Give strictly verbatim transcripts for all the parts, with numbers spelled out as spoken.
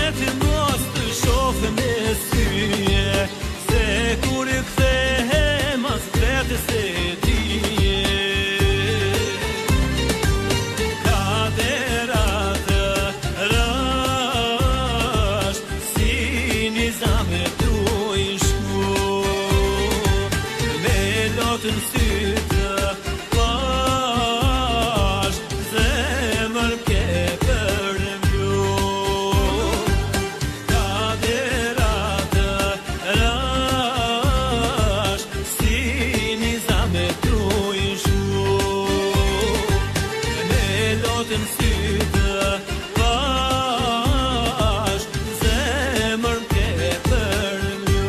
ti mos të shoh me syje, se kur i kthehem as vetes se di. Kaderat rash si nizame tu ishku, me lotën sytë pash zemër ke për mju. Kaderat rash si nizame tu ishku, me lotën sytë pash zemër ke për mju.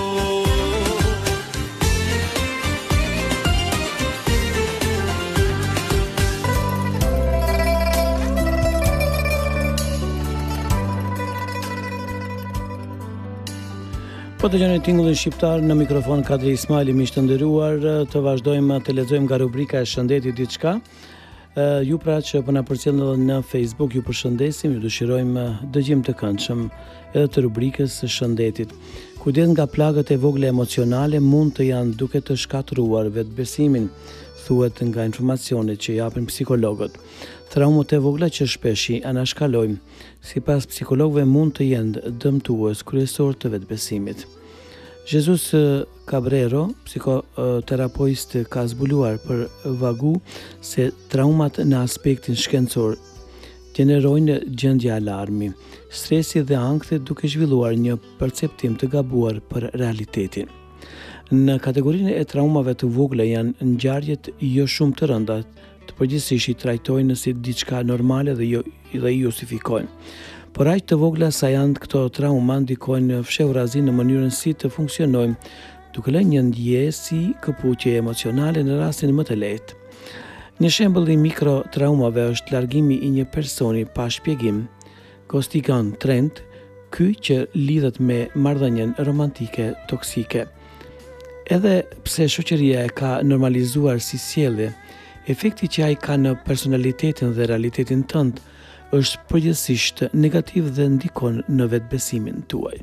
Po të gjeni tingullin shqiptar, në mikrofon Kadri Ismaili, miq të nderuar, të vazhdojmë të lexojmë nga rubrika e shëndetit diçka. Uh, ju pra që po na përcjellni në Facebook, ju përshëndesim, ju dëshirojmë dëgjim të këndshëm edhe të rubrikës së shëndetit. Kujdes nga plagët e vogla emocionale mund të janë duke të shkatëruar vetbesimin, thuhet nga informacionet që japin psikologët. Traumat e vogla që shpesh i anashkalojmë, sipas psikologëve mund të jenë dëmtues kryesor të vetbesimit. Jesus Cabrero, psikoterapeut, ka zbuluar për vagu se traumat në aspektin shkencor gjenerojnë gjendje alarmi, stresi dhe ankthi duke zhvilluar një perceptim të gabuar për realitetin. Në kategorinë e traumave të vogla janë ngjarjet jo shumë të rënda, të përgjithsisht i trajtojnë si diçka normale dhe jo dhe i justifikojnë. Por aq të vogla sa janë këto trauma ndikojnë fshehurazi në mënyrën si të funksionojmë, duke lënë një ndjesë si këpuqje emocionale në rastin më të lehtë. Një shembull i mikrotraumave është largimi i një personi pa shpjegim, Costigan Trent, ky që lidhet me marrëdhënien romantike toksike. Edhe pse shoqëria e ka normalizuar si sjellje, efekti që ai ka në personalitetin dhe realitetin tënd është përgjithsisht negativ dhe ndikon në vetbesimin tuaj.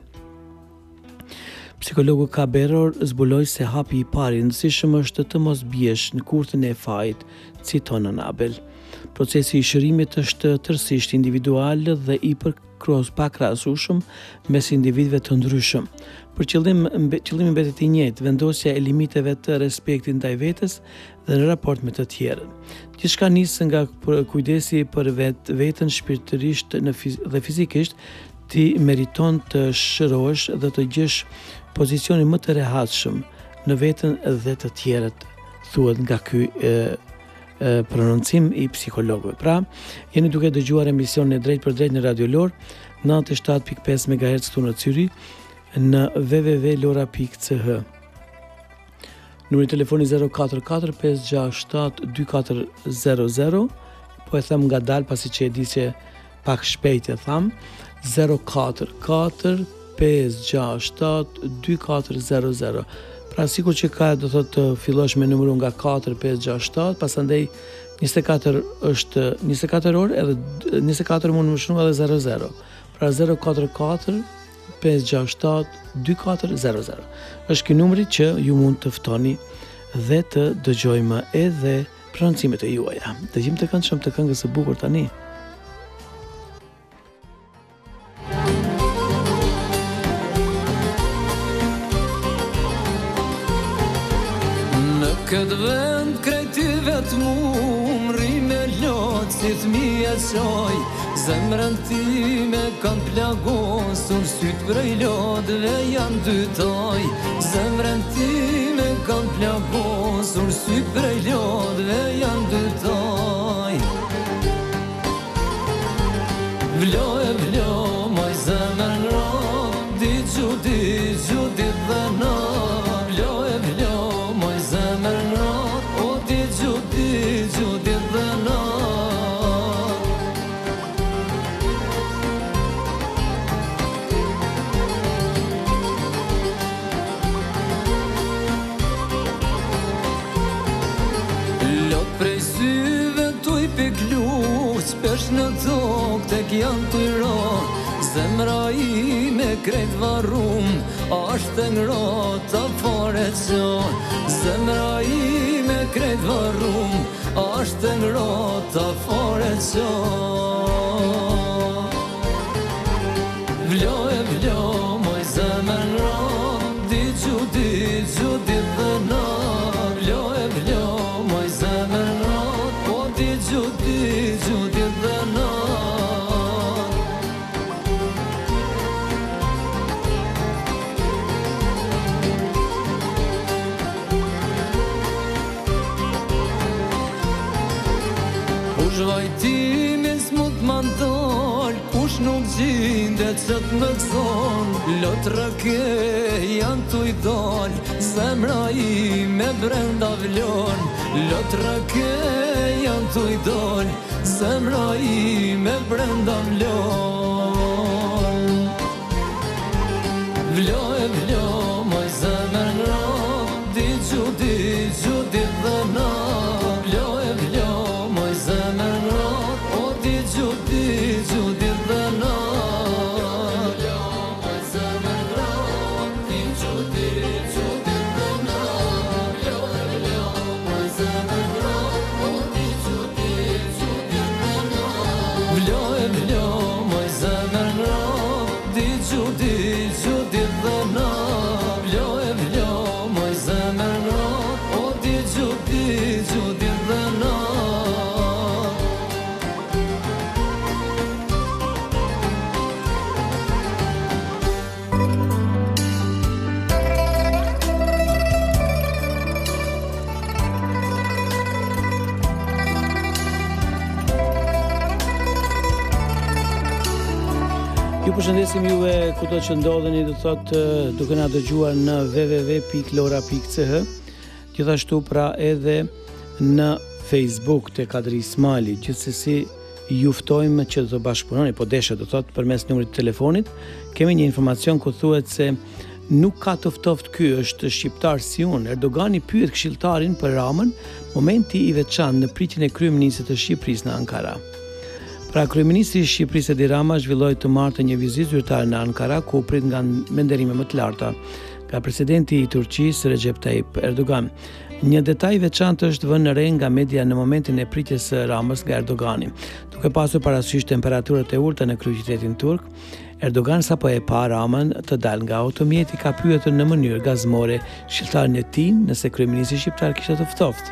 Psikologu Cabrero zbuloi se hapi i parë i rëndësishëm është të mos biesh në kurthën e fajit, citon Anabel. Procesi i shërimit është tërësisht individual dhe i përkros pakrahasueshëm mes individëve të ndryshëm. Për qëllim qëllimi mbetet i njëjtë, vendosja e limiteve të respektit ndaj vetes dhe në raport me të tjerët. Gjithçka nis nga kujdesi për vet, veten shpirtërisht në fiz dhe fizikisht, ti meriton të shërohesh dhe të gjesh pozicionin më të rehatshëm në veten dhe të tjerët, thuhet nga ky e, e, prononcim i psikologëve. Pra, jeni duke dëgjuar emisionin e drejt për drejt në Radio Lor, nëntëdhjetë e shtatë pikë pesë megahertz këtu në Zyri, në w w w punkt lora punkt c h. Numri i telefonit zero katër katër pesë gjashtë shtatë dy katër zero zero, po e them ngadalë pasi që e di që pak shpejt e tham, zero katër katër pesë gjashtë shtatë dy katër zero zero. Pra sikur që ka do thotë të fillosh me numrin nga katër pesë gjashtë shtatë, pasandej njëzet e katër është njëzet e katër orë edhe njëzet e katër mund më shumë edhe zero zero. Pra zero katër katër pesë gjashtë shtatë dy katër zero zero. Është ky numri që ju mund të ftoni dhe të dëgjojmë edhe prononcimet e juaja. Dëgjim të këndshëm të këngës së bukur tani. Në këtë vend krejti vetë mu mri me lotë si fëmija qoj, zemrën time kanë plagosur, sytë prej lodëve janë dytoj. Zemrën time kanë plagosur, sytë prej lodëve janë dytoj. Vlo e vlo, moj zemrën rot, digju, digju, dit dhe na. Vlo e vlo, moj zemrën rot, o digju, digju, dit dhe na. Pesh në tokë tek janë të ro, zemra ime krejt varrum, ashtë ngrota fare qo. Zemra ime krejt varrum, ashtë ngrota fare qo. Vlo e vlo, moj zemër ngrot, di që di që di dhe na. Vlo e vlo, moj zemër ngrot, po di që di që di dhe na. Kush vajtimin s'mut m'andal, kush nuk gjindet që t'me gzon. Lotra ke janë t'u i dal, zemra ime brenda vlon. Lotra ke janë t'u i dal, zemra ime brenda vlon. Vlo e vlo, moj zemër ngrot, di që di që di dhe na. Vlo e vlo, moj zemër ngrot, o di që di që di dhe na. Vlo, moj zemër ngrot, di që di që di dhe na. Vlo e vlo, moj zemër ngrot, o di që di që di dhe na. Vlo e vlo, moj zemër ngrot, di që di që di dhe na. Vlo e vlo, moj zemër ngrot, o di që di që di dhe na. Ju përshëndesim juve kudo që ndodheni, do thot duke na dëgjuar në w w w pikë lora pikë c h, gjithashtu pra edhe në Facebook te Kadri Ismaili. Gjithsesi ju ftojmë që të bashkëpunoni, po deshe do thot përmes numrit të telefonit. Kemi një informacion ku thuhet se nuk ka të ftoft ky, është shqiptar si unë. Erdogani pyet këshilltarin për Ramën, momenti i veçantë në pritjen e kryeministit të Shqipërisë në Ankara. Pra, kryeministri i Shqipërisë Edi Rama zhvilloi të martë një vizitë zyrtare në Ankara, ku u prit nga menderime më të larta nga presidenti i Turqisë Recep Tayyip Erdogan. Një detaj veçantë është vënë në re nga media në momentin e pritjes së Ramës nga Erdogani. Duke pasur parasysh temperaturat e ulta në kryeqytetin turk, Erdogan sapo e pa Ramën të dalë nga automjeti, ka pyetur në mënyrë gazmore këshilltarin e tij nëse kryeministri shqiptar kishte të ftoft.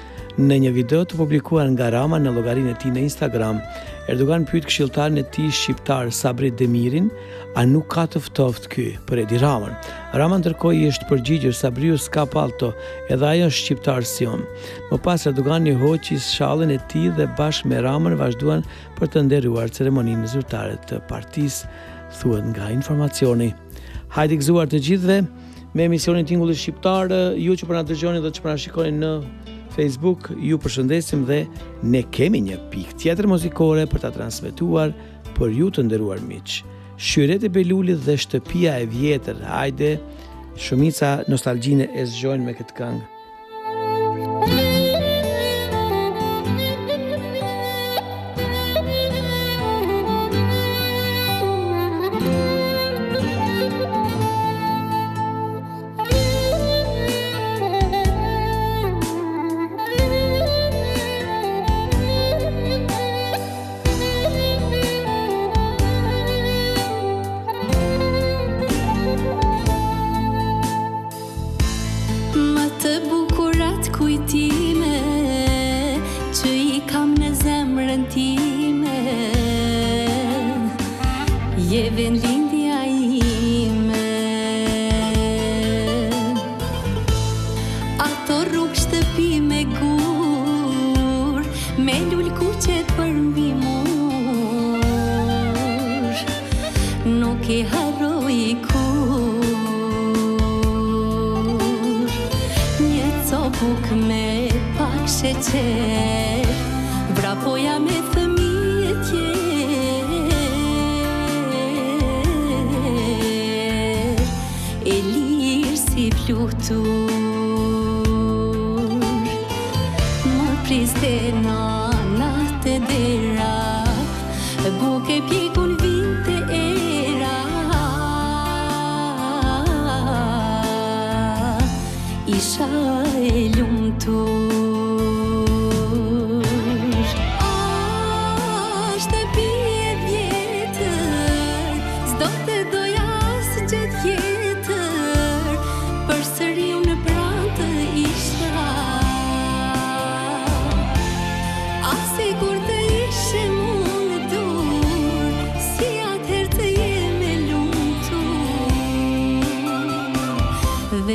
Në një video të publikuar nga Rama në llogarinë e tij në Instagram, Erdogan pyet këshilltarin e tij shqiptar Sabri Demirin, a nuk ka të ftoft ky për Edi Ramën. Rama ndërkohë i është përgjigjur, Sabriu s'ka palto, edhe ai është shqiptar si unë. Më pas Erdogani hoqi shallën e tij dhe bashkë me Ramën vazhduan për të nderuar ceremoninë zyrtare të partisë, thuhet nga informacioni. Hajde gëzuar të gjithëve me emisionin Tingulli Shqiptar. Ju që po na dëgjoni dhe që po na shikoni në Facebook, ju përshëndesim dhe ne kemi një pikë tjetër muzikore për ta transmetuar për ju të nderuar miq. Shyret e Belulit dhe Shtëpia e vjetër. Hajde, shumica nostalgjinë e zgjojnë me këtë këngë. Buke pjekun vinte e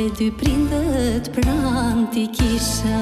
Dhe dy prindët pranë ti kisha.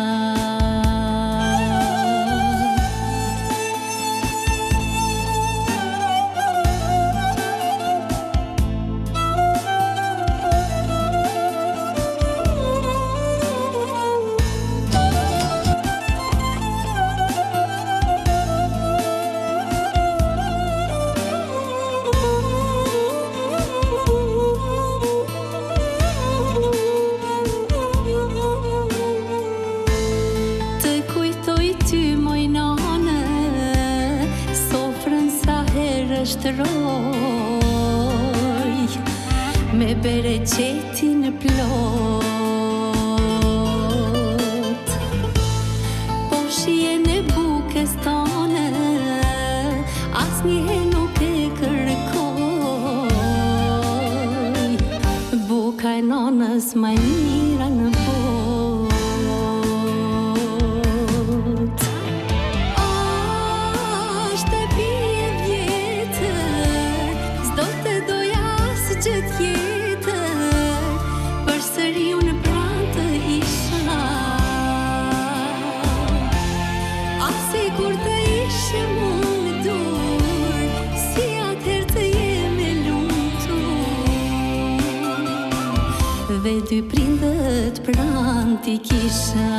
Me bere qeti në plot, po shien e bukes tane as njëhe nuk e kërkoj. Buka e nonës ma e mira në bot. Ashtë e bie vjetër, s'do të doja asë që tjetër, për sëri unë pranë të isha. Asi kur të ishe mu në dur, si atëher të jeme lumtur. Dhe dy prindët pranë ti kisha.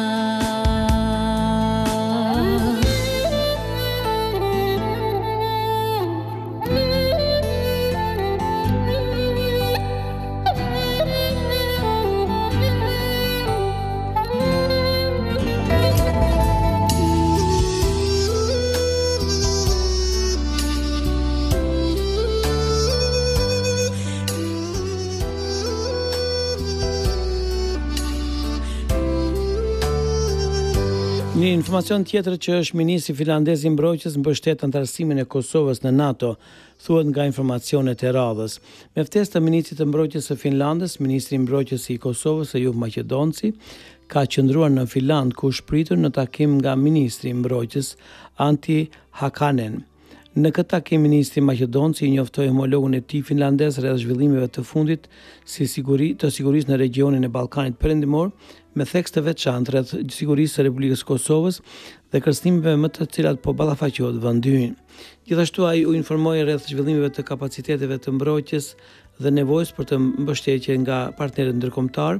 Një informacion tjetër që është ministri finlandez i mbrojtjes mbështet antarësimin e Kosovës në NATO, thuhet nga informacionet e radhës. Me ftesë të ministrit të mbrojtjes së Finlandës, ministri i mbrojtjes i Kosovës Eyüp Maqedonci ka qëndruar në Finland ku është pritur në takim nga ministri i mbrojtjes Antti Hakanen. Në këtë takim ministri Maqedonci i njoftoi homologun e tij finlandez rreth zhvillimeve të fundit si siguri të sigurisë në regionin e Ballkanit Perëndimor, me theks të veçantë rreth sigurisë së Republikës Kosovës dhe kërcënimeve më të cilat po ballafaqohet vendi ynë. Gjithashtu ai u informoi rreth zhvillimeve të kapaciteteve të mbrojtjes dhe nevojës për të mbështetje nga partnerët ndërkombëtar,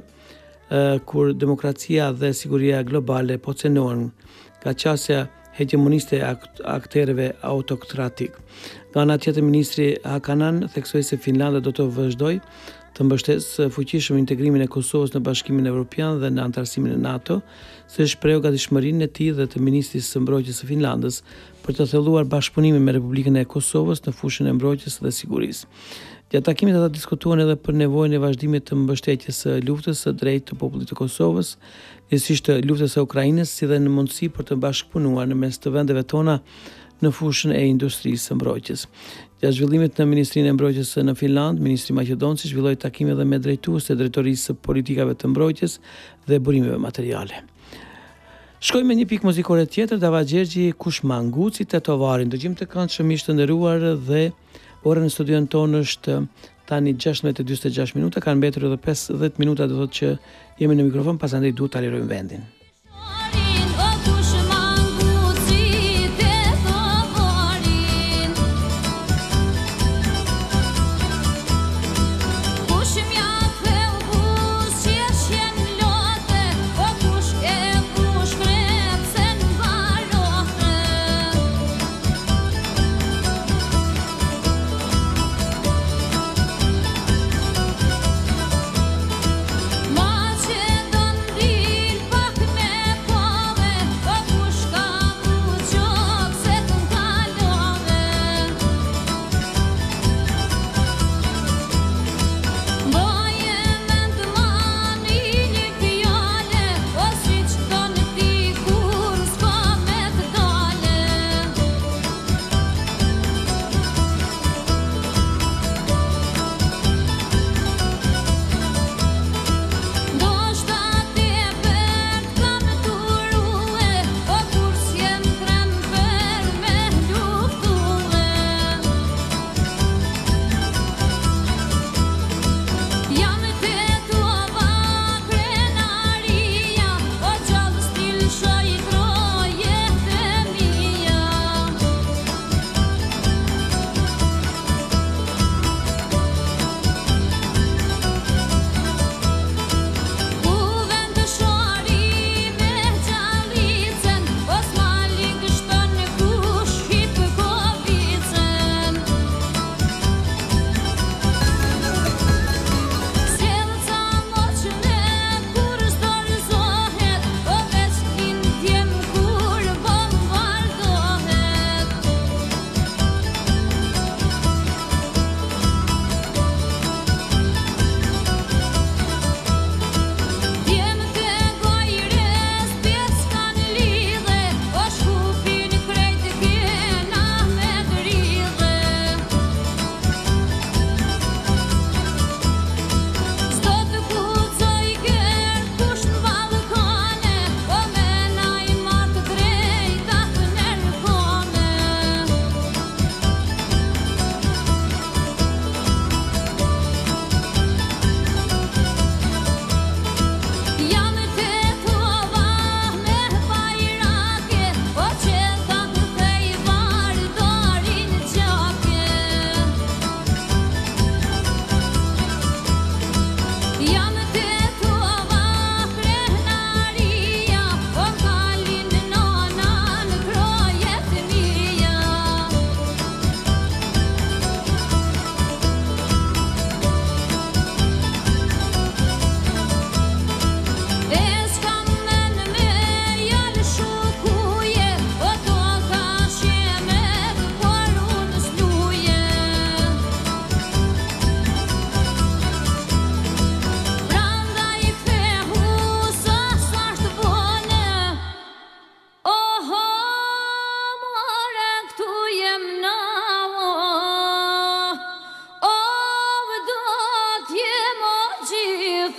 kur demokracia dhe siguria globale po cënohen nga qasja hegemoniste e akterëve autokratik. Nga ana tjetër, ministri Hakanan theksoi se Finlanda do të vazhdojë të mbështesë fuqishëm integrimin e Kosovës në Bashkimin Evropian dhe në antarësimin e NATO, se shpreu gatishmërinë e tij dhe të ministrisë së mbrojtjes së Finlandës për të thelluar bashkëpunimin me Republikën e Kosovës në fushën e mbrojtjes dhe sigurisë. Gjatë takimit ata diskutuan edhe për nevojën e vazhdimit të mbështetjes së luftës së drejtë të popullit të Kosovës, njësisht të luftës së Ukrainës, si dhe në mundësi për të bashkëpunuar në mes të vendeve tona në fushën e industrisë së mbrojtjes. Gjatë zhvillimit në Ministrinë e Mbrojtjes në Finland, ministri Maqedonci zhvilloi takime edhe me drejtues të drejtorisë së politikave të mbrojtjes dhe burimeve materiale. Shkojmë me një pikë muzikore tjetër, Dava Gjergji Kushmanguci Tetovarin. Dëgjim të këndshëm miq të nderuar dhe ora në studion tonë është tani gjashtëmbëdhjetë e njëzet e gjashtë minuta, kanë mbetur edhe pesëdhjetë minuta, do thotë që jemi në mikrofon, pasandej duhet ta lirojmë vendin. Ma që do ndil pak me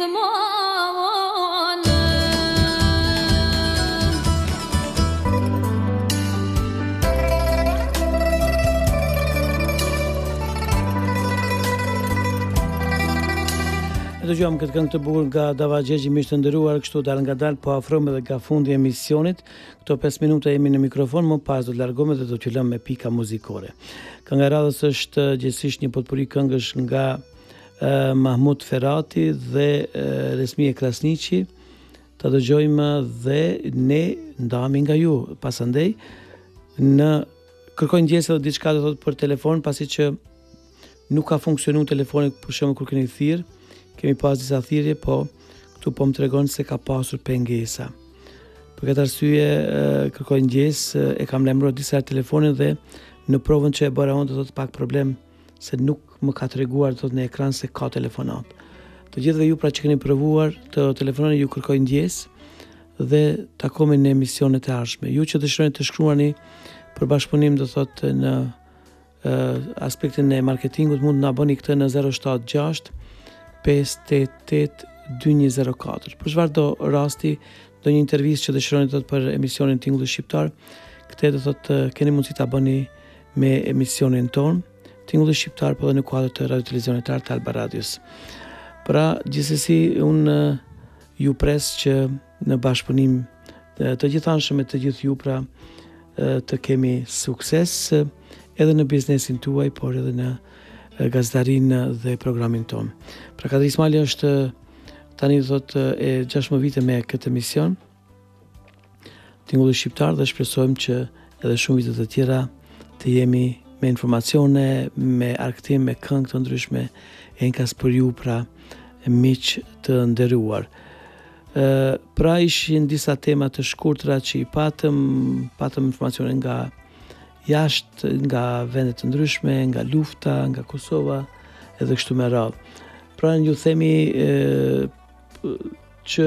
gjithmonë. E dëgjuam këtë këngë të bukur nga Dava Gjegji, miq të nderuar, kështu dal nga dal, po afrohemi edhe nga fundi i emisionit. Këto pesë minuta jemi në mikrofon, më pas do të largohemi dhe do t'ju lëm me pika muzikore. Kënga e radhës është gjithsesi një potpuri këngësh nga uh, Mahmud Ferati dhe uh, Resmie Krasniqi. Ta dëgjojmë dhe ne ndahemi nga ju. Pasandej në kërkoj ndjesë edhe diçka do thotë për telefon, pasi që nuk ka funksionuar telefoni për shembull kur keni thirr. Kemi pas disa thirrje, po këtu po më tregon se ka pasur pengesa. Për këtë arsye kërkoj ndjesë, e kam lajmëruar disa telefonin dhe në provën që e bëra unë do të pak problem se nuk më ka treguar do të në ekran se ka telefonat. Të gjithëve ju pra që keni provuar të telefononi, ju kërkoj ndjesë dhe takohemi në emisionet e ardhshme. Ju që dëshironi të shkruani për bashkëpunim do thotë në uh, aspektin e marketingut, mund të na bëni këtë në zero shtat gjasht pesë tetë tetë dy një zero katër. Për çfarë do rasti, do një intervistë që dëshironi të thotë për emisionin Tingulli Shqiptar, këtë do thotë keni mundësi ta bëni me emisionin ton, Tingulli Shqiptar, po edhe në kuadër të Radio Televizionit të Alba Radios. Pra, gjithsesi unë ju pres që në bashkëpunim të gjithanshëm me të gjithë ju pra të kemi sukses edhe në biznesin tuaj, por edhe në gazetarinë dhe programin ton. Pra Kadri Ismaili është tani do thotë e gjashtë vite me këtë emision Tingulli Shqiptar dhe shpresojmë që edhe shumë vite të tjera të jemi me informacione, me arktim, me këngë të ndryshme e nkas për ju pra miq të nderuar. Uh, pra ishin disa tema të shkurtra që i patëm, patëm informacione nga jashtë, nga vendet të ndryshme, nga lufta, nga Kosova, edhe kështu me radhë. Pra ju themi e, që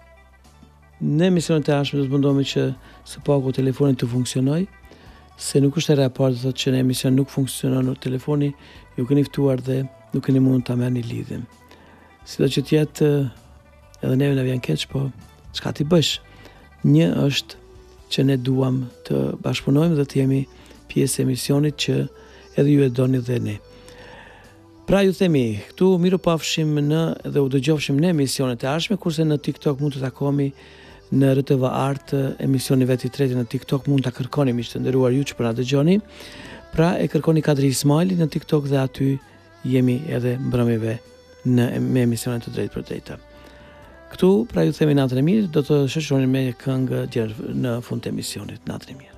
në emisionet e ardhshme do të mundohemi që së paku telefoni të funksionoj, se nuk është e raport të thotë që në emision nuk funksionon në telefoni, ju keni ftuar dhe nuk keni mund ta merrni lidhjen. Sido që të jetë edhe neve na vjen keq, po çka ti bësh? Një është që ne duam të bashkëpunojmë dhe të jemi pjesë e emisionit që edhe ju e doni dhe ne. Pra ju themi, këtu miru pafshim në dhe u dëgjofshim në emisionet e ardhshme, kurse në TikTok mund të takohemi në R T V Art, emisioni vet i tretë në TikTok mund ta kërkoni miq të nderuar ju që po na dëgjoni. Pra e kërkoni Kadri Ismaili në TikTok dhe aty jemi edhe mbrëmjeve në me emisionet të drejtë për drejtë. Këtu pra ju themi natën e mirë, do të shoqëroni me këngë djerë në fund të emisionit. Natën e mirë.